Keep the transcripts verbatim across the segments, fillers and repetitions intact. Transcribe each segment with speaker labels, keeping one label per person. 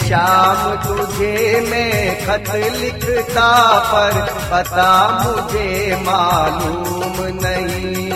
Speaker 1: श्याम तुझे मैं खत लिखता पर पता मुझे मालूम नहीं।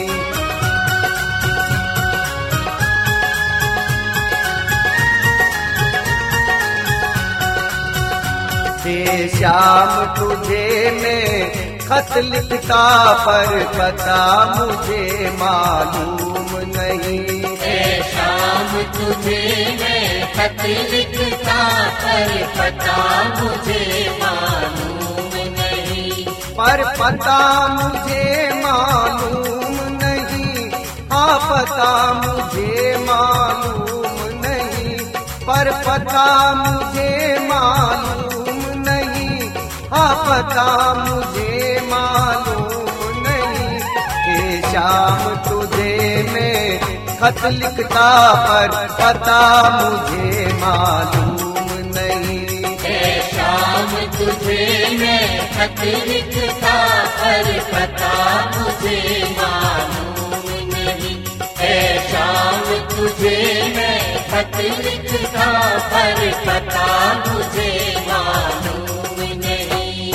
Speaker 1: हे श्याम तुझे मैं खत लिखता पर पता मुझे मालूम नहीं।
Speaker 2: हे श्याम तुझे मैं खत लिखता पर पता मुझे मालूम नहीं।
Speaker 1: पर पता मुझे मालूम नहीं, हाँ पता मुझे मालूम नहीं। पर पता मुझे मालूम नहीं, हाँ पता मुझे मालूम नहीं। हे श्याम तुझे मैं खत लिखता पर पता मुझे मालूम नहीं।
Speaker 2: हे श्याम तुझे मैं खत लिखता पर पता मुझे मालूम नहीं। हे श्याम तुझे मैं खत लिखता पर पता मुझे मालूम नहीं।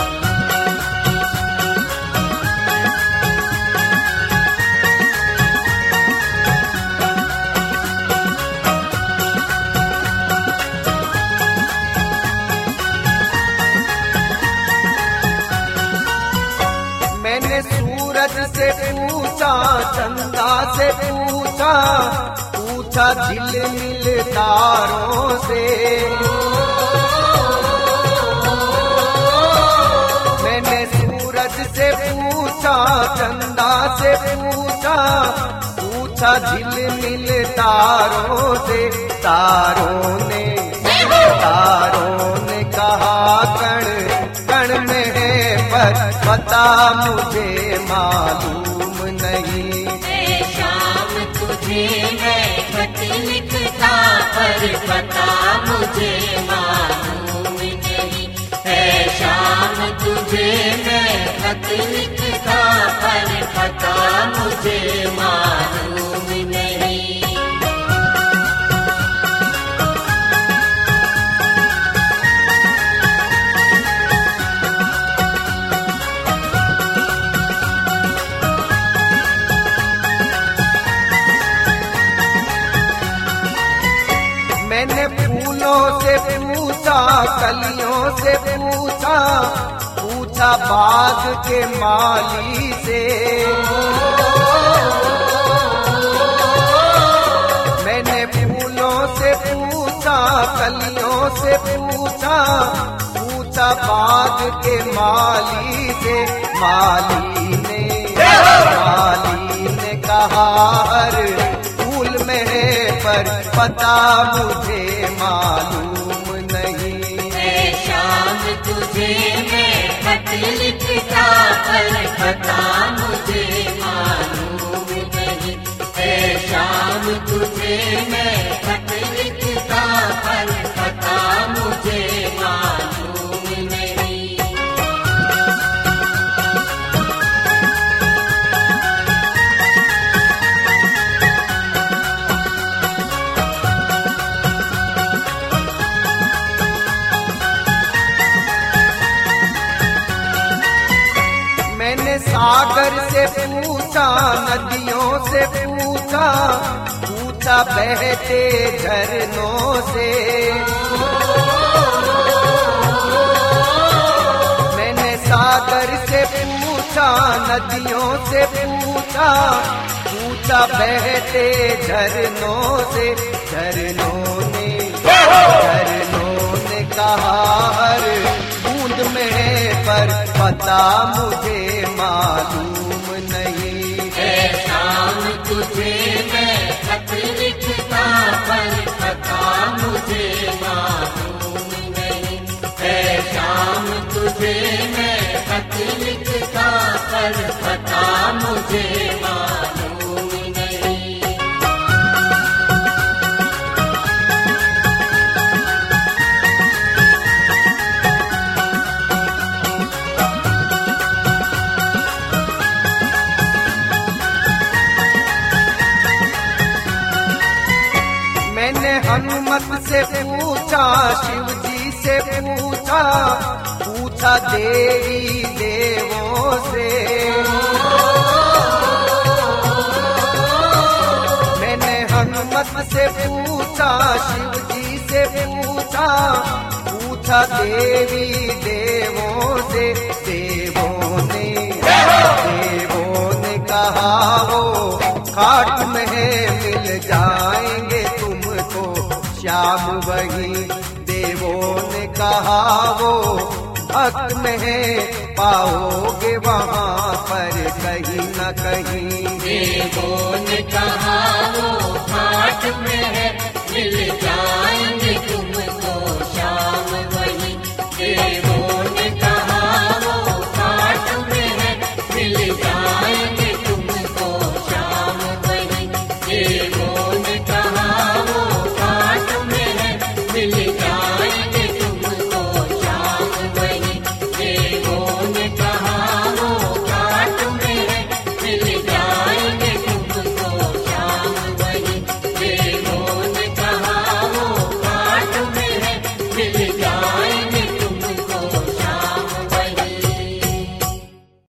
Speaker 1: मैंने सूरज से पूछा, चंदा से पूछा, पूछा झिलमिल तारों से। मैंने सूरज से पूछा, चंदा से पूछा, पूछा झिलमिल तारों से। तारों ने तारों ने कहा कण कण में है पर पता मुझे मालूम नहीं।
Speaker 2: हे श्याम तुझे मैं खत लिखता पर पता मुझे मालूम नहीं। हे श्याम तुझे मैं खत लिखता पर पता मुझे मालूम नहीं।
Speaker 1: मैंने फूलों से पूछा, कलियों से पूछा, पूछा बाग के माली से। मैंने फूलों से पूछा, कलियों से पूछा, पूछा बाग के माली से। माली ने माली ने कहा हर फूल में है पर पता मुझे मालूम नहीं।
Speaker 2: हे श्याम तुझे मैं खत लिखता पर पता मुझे मालूम नहीं। हे श्याम तुझे मैं खत लिखता पर पता मुझे मालूम नहीं।
Speaker 1: मैंने सागर से पूछा, नदियों से पूछा, पूछा बहते झरनों से। मैंने सागर से पूछा, नदियों से पूछा, पूछा बहते झरनों से। झरनों ने झरनों ने कहा हर बूंद में है पर पता मुझे मालूम नहीं।
Speaker 2: हे श्याम तुझे मैं खत लिखता पर पता मुझे मालूम नहीं। हे श्याम तुझे मैं खत लिखता पर पता मुझे मालूम नहीं।
Speaker 1: मैंने हनुमत से पूछा, शिव जी से पूछा, पूछा देवी देवों से। मैंने हनुमत से पूछा, शिव जी से पूछा, पूछा देवी देवों से। देवों ने देवों ने कहा वो खाट में मिल जाएंगे तुमको श्याम वही। देवों ने कहा वो भक्त में पाओगे वहाँ पर कहीं न कहीं।
Speaker 2: देवों ने कहा वो घाट में